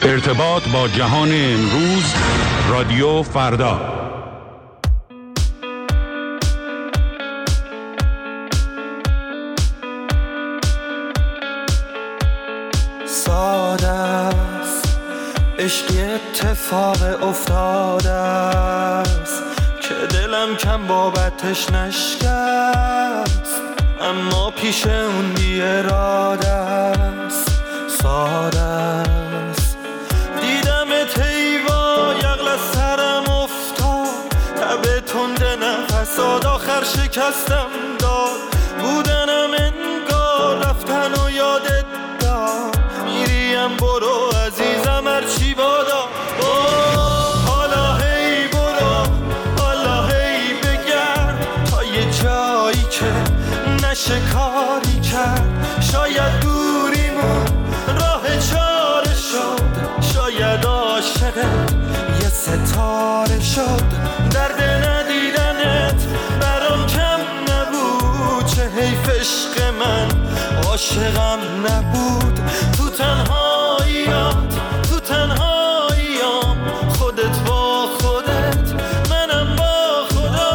ارتباط با جهان امروز، رادیو فردا. ساده است عشقی اتفاق افتاده است که دلم کم بابتش نشکست، اما پیش اون بی اراده است. ساده است دیدمت هیوا یغل از سرم افتاد، تب تند نفسات آخر شکستم داد. بودنم انگار رفتن و یادت داد، میریم برو عزیزم هرچی بادا. حالا هی برو، حالا هی بگرد تا یه جایی که نشه کاری کرد. شاید دوریمون راه چاره شد، شاید عاشق یه ستاره شد. درد ندیدنت برام کم نبود، چه حیف عشق من عاشقم نبود. تو تنهاییات، تو تنهاییام، خودت با خودت، منم با خدا.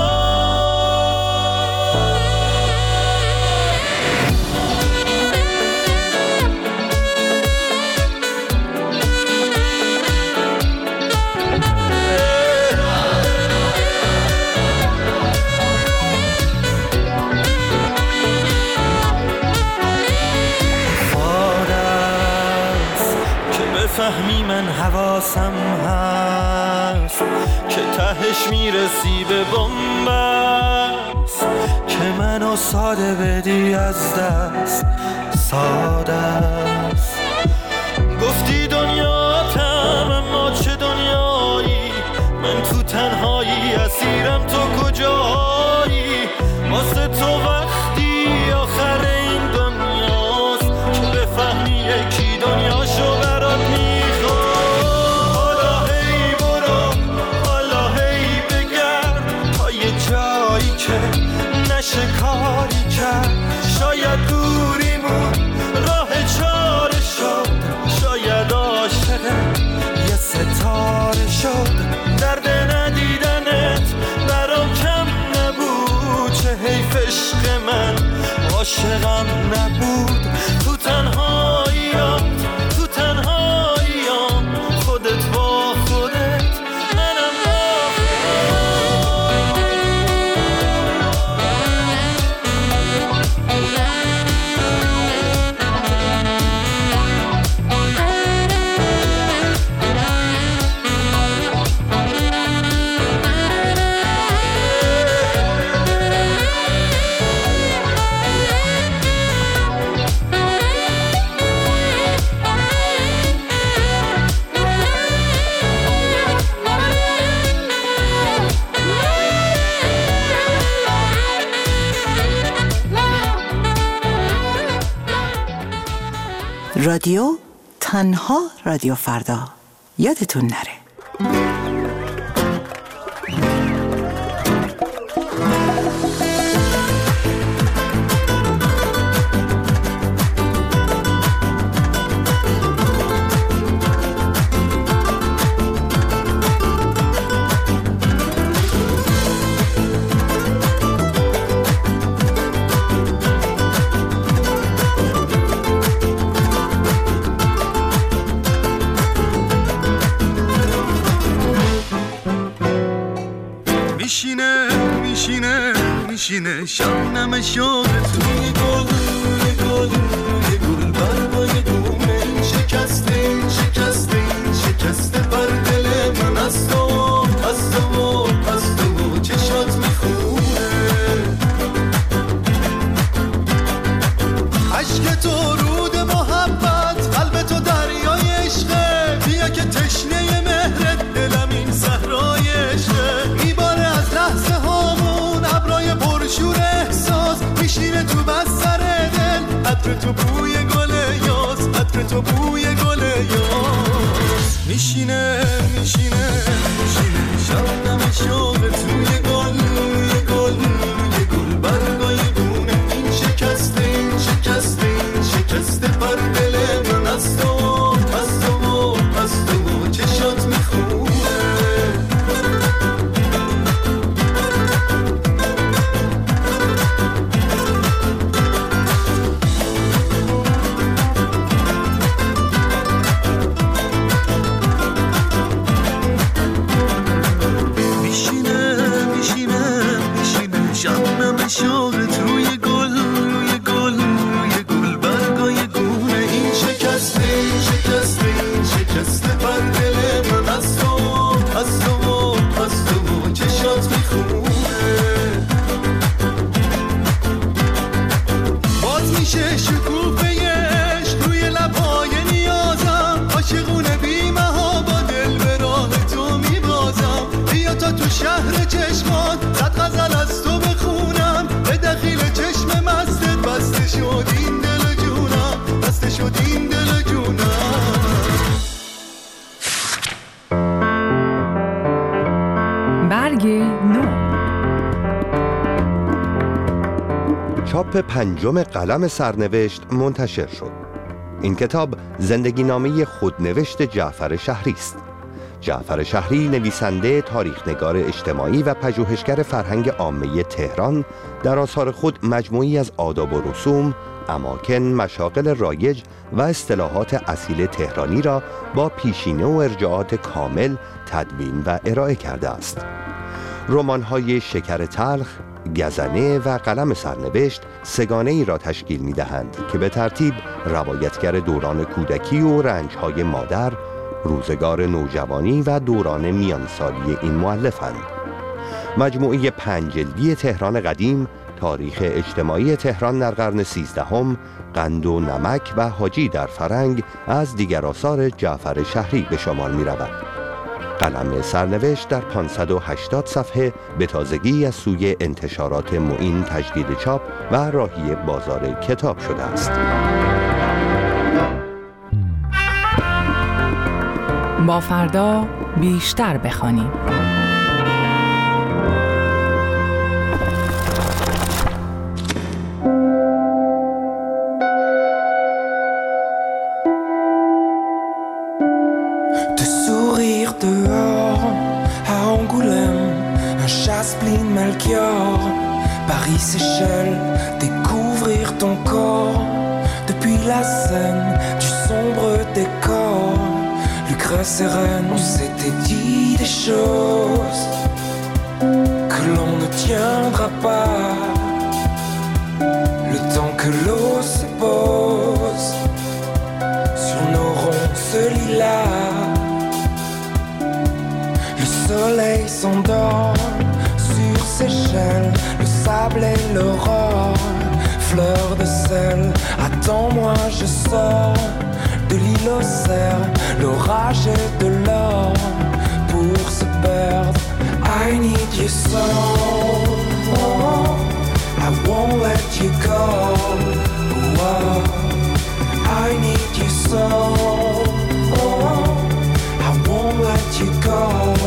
فهمی من حواسم هست که تهش میرسی به بنبست، که منو ساده بدی از دست. ساده است گفتی دنیاتم، اما چه دنیایی؟ من تو تنهایی اسیرم، تو کجایی؟ واسه تو وقتی آخر این دنیاست که بفهمی یکی دنیاشو برات میخواد. حالا هی برو، حالا هی بگرد تا یه جایی که نشه کاری کرد. شاید دوریمون راه چاره شد، شاید عاشق یه ستاره شد. درد ندیدنت برام کم نبود، چه حیف عشق من عاشقم نبود. تو تنهاییات، تو تنهاییام، خودت با خودت، منم با رادیو تنها رادیو فردا، یادتون نره. میشینه شبنم شوق توی گل، یه گل برگای دونه. این شکسته بر دل من از تو چشات میخونه. عشق تو رود محبت، قلب تو دریای عشقه. بیا که تشنه مهرت، دلم این صحرای عشقه. میباره از لحظه هامون ابرای پرشور احساس، میشینه تو بستر دل. عطر تو بوی گل یاس، عطر تو بوی گل یاس. میشینه شبنم شوق توی گل، یه گل برگای دونه. این شکسته بر دل من از تو چاپ 5 قلم سرنوشت منتشر شد. این کتاب زندگی نامه خودنوشت جعفر شهری است. جعفر شهری نویسنده، تاریخنگار اجتماعی و پژوهشگر فرهنگ عامه تهران در آثار خود مجموعی از آداب و رسوم، اماکن، مشاغل رایج و اصطلاحات اصیل تهرانی را با پیشینه و ارجاعات کامل تدوین و ارائه کرده است. رمان‌های شکر تلخ، گزنه و قلم سرنوشت سگانه ای را تشکیل می دهند که به ترتیب روایتگر دوران کودکی و رنج‌های مادر، روزگار نوجوانی و دوران میانسالی این مؤلفند. مجموعه 5 جلدی تهران قدیم، تاریخ اجتماعی تهران در قرن 13، قند و نمک و حاجی در فرنگ از دیگر آثار جعفر شهری به شمار می رود. قلم سرنوشت در 580 صفحه به تازگی از سوی انتشارات معین تجدید چاپ و راهی بازار کتاب شده است. با فردا بیشتر بخوانیم. Paris, Seychelles, découvrir ton corps. Depuis la scène du sombre décor, Lucrèce et Rennes, on s'était dit des choses que l'on ne tiendra pas. Le temps que l'eau se pose sur nos ronces lilas, le soleil s'endort sur Seychelles, le sable et l'aurore, fleur de sel. Attends-moi, je sors de l'île aux cerfs, l'orage et de l'or pour se perdre. I need you so, I won't let you go. I need you so, I won't let you go.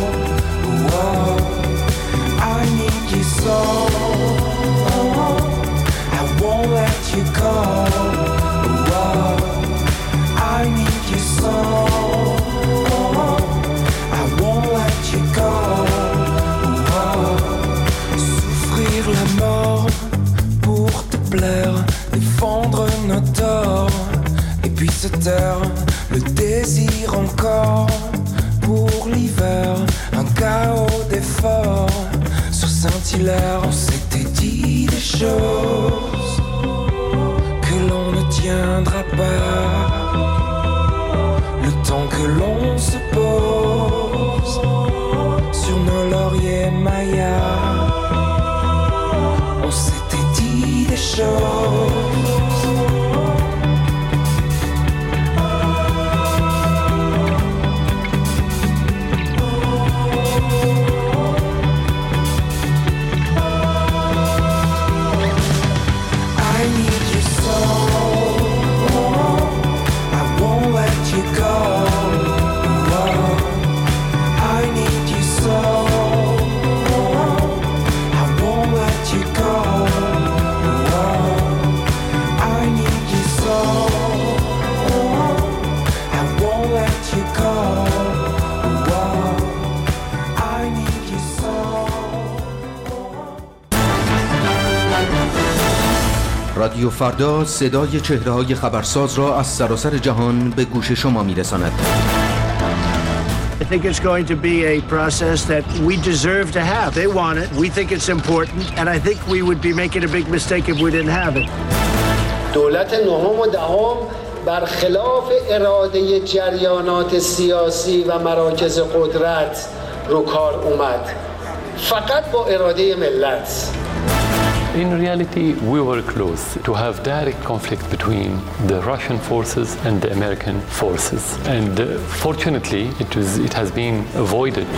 I need you so, I won't let you go. I need you so, I won't let you go. Souffrir la mort pour te plaire, défendre nos torts, et puis se taire, le désir encore pour l'hiver, un chaos d'efforts. Sur Saint-Hilaire, on s'était dit des choses que l'on ne tiendra pas. Le temps que l'on se pose sur nos lauriers mayas, on s'était dit des choses. رادیو فردا صدای چهره‌های خبرساز را از سراسر جهان به گوش شما می‌رساند. I think it's going to be a process that we deserve to have. They want it. We think it's important. And I think we would be making a big mistake if we didn't have it. دولت نهم و دهم برخلاف اراده جریانات سیاسی و مراکز قدرت رو کار اومد. فقط با اراده ملت. In reality, we were close to have direct conflict between the Russian forces and the American forces. And fortunately, it has been avoided.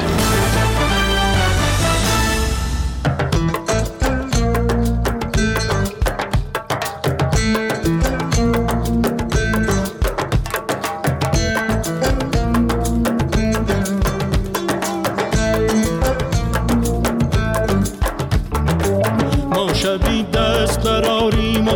شبی دست براریم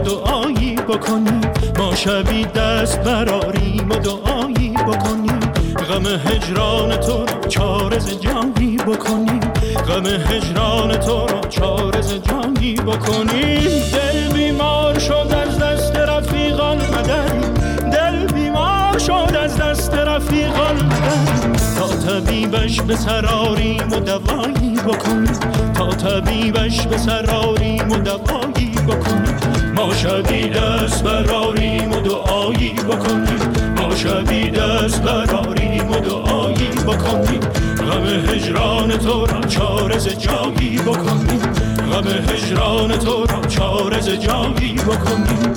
ما شبی دست براریم و دعایی بکنیم، غم هجران تو را چارز جانی بکنیم، غم هجران تو را چارز جانی بکنیم. دل بیمار شد از دست رفیقان مدد، دل بیمار شد از دست رفیقان مدد، تا طبیبش به سراریم و دوایی بکنیم، تا طبیبش به سراریم و دوایی بکنیم. ما شبی دست براریم و دعایی بکنیم، ما شبی دست براریم و دعایی بکنیم، غم هجران تو را چارز جایی بکنیم، غم هجران تو را چارز جایی بکنیم.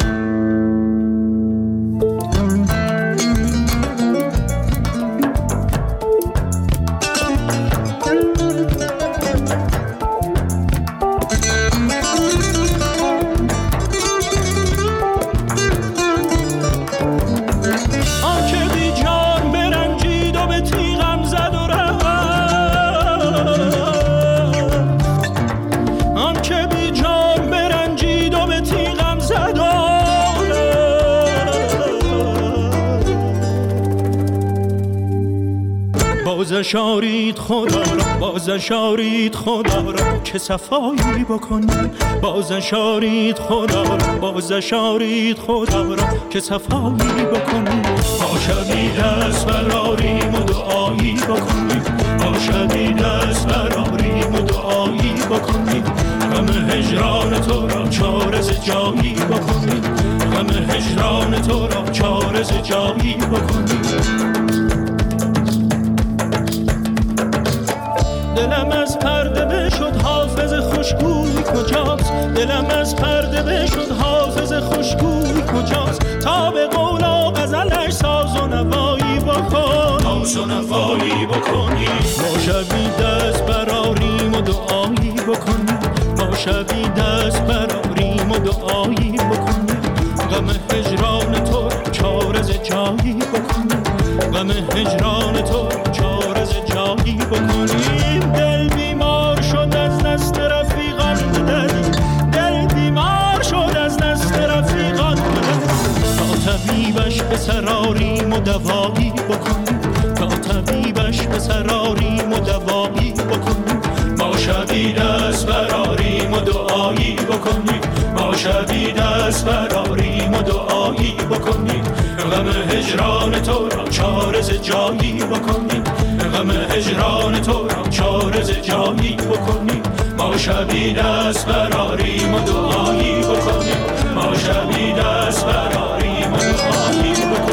بازشارید خدا را، بازشارید خدا را که صفایی بکنیم، بازشارید خدا را، بازشارید خدا را که صفایی بکنیم. ما شبی دست براریم و دعایی بکنیم، ما شبی دست براریم و دعایی بکنیم، غم هجران تو را چارز جایی بکنیم، غم هجران تو را چارز جایی بکنیم. دلم از پرده بشد حافظ خوشگوی کجاست، دلم از پرده بشد حافظ خوشگوی کجاست، تا به قول و غزلش ساز و نوایی بکن، ساز و نوایی بکنی. ما شبی دست براریم و دعایی بکنیم، ما شبی دست براریم و دعایی بکنیم، غم هجران تو چارز جایی بکنیم، غم هجران تو چارز جایی بکنیم. دل بیمار شد از دست رفیقان مدد، دل بیمار شد از دست رفیقان مدد، تا طبیبش به سراریم و دوایی بکنیم، تا طبیبش به سراریم و دوایی بکنیم. ما شبی دست براریم و دعایی بکنیم، ما شبی دست براریم و دعایی بکنیم، غم هجران تو را چارز جایی بکنیم، غم هجران تو را چارز جایی بکنیم. ما شبی دست براریم و دعایی بکنیم، ما شبی دست براریم و دعایی بکنیم.